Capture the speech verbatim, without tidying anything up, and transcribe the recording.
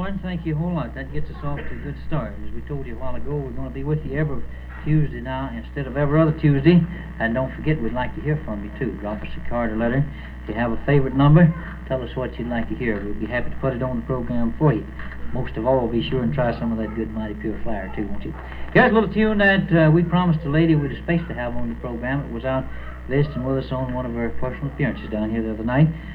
Warren, thank you a whole lot. That gets us off to a good start. As we told you a while ago, we're going to be with you every Tuesday now instead of every other Tuesday. And don't forget, we'd like to hear from you too. Drop us a card or letter. If you have a favorite number, tell us what you'd like to hear. We'd be happy to put it on the program for you. Most of all, be sure and try some of that good Mighty Pure Flour too, won't you? Here's a little tune that uh, we promised a lady we were supposed to have on the program. It was out visiting with us on one of our personal appearances down here the other night.